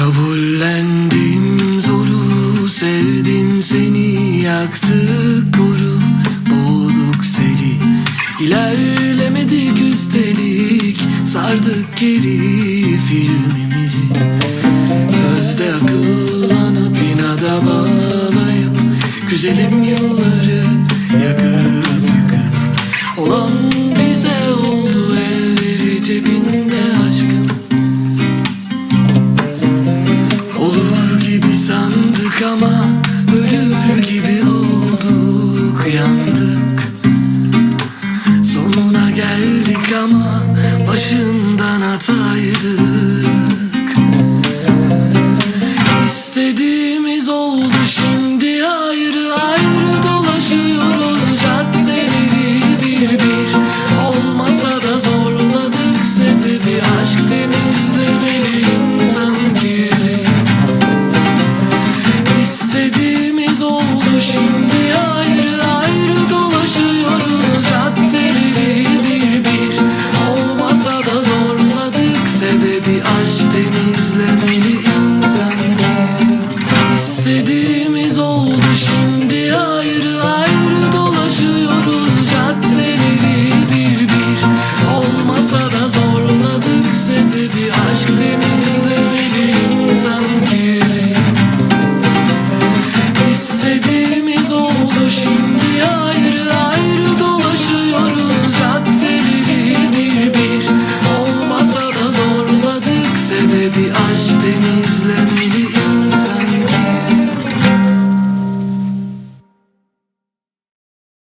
Kabullendim zoru, sevdim seni, yaktık koru, boğduk seni. İlerlemedik üstelik, sardık geri filmimizi. Sözde akıllanıp inada bağlayıp güzelim yıllar